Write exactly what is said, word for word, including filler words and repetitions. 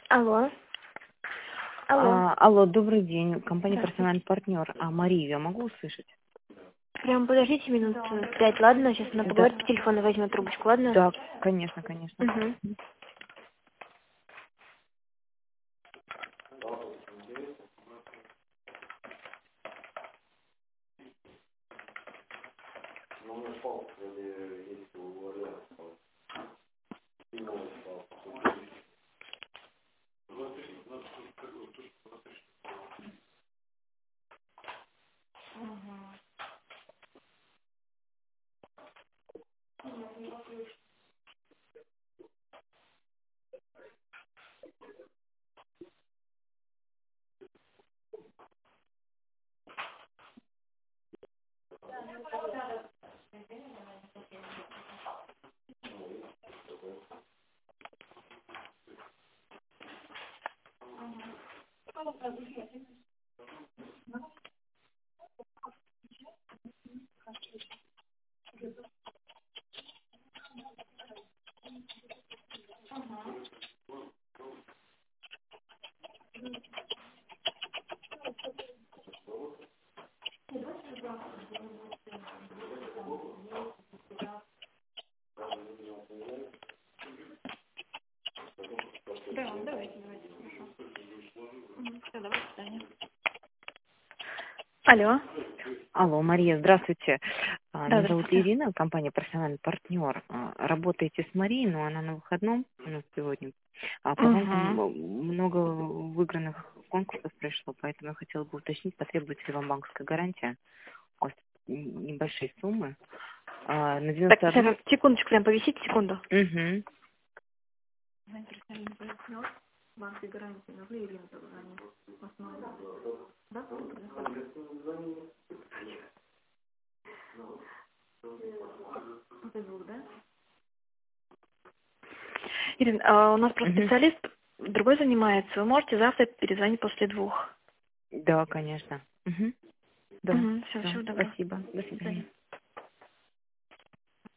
Алло. Алло. А, алло, добрый день. Компания Здравствуйте. «Профессиональный партнер». А Марию я могу услышать? Прям подождите минут пять, ладно? Сейчас она Да, поговорит по телефону, возьмет трубочку, ладно? да, конечно, конечно. Угу. Да, давайте, давайте, хорошо. Угу. Все, давай, до свидания. Алло. Алло, Мария, здравствуйте. А, Да, Меня зовут здравствуйте. Ирина, компания «Профессиональный партнер». А, Работаете с Марией, но она на выходном у нас сегодня. А по вам там Угу. много выигранных конкурсов пришло, поэтому я хотела бы уточнить, потребуется ли вам банковская гарантия. У вас н- небольшие суммы. А, на Так, девяносто одну. сейчас, секундочку, прям повисите, секунду. Угу. Банки гарантии нужны, Ирина позвонит. Да? Это звук, да? Ирина, а у нас просто Угу. специалист другой занимается. Вы можете завтра перезвонить после двух. Да, конечно. Угу. Да, Угу. Все, все. всего доброго. Спасибо. До До свидания. свидания.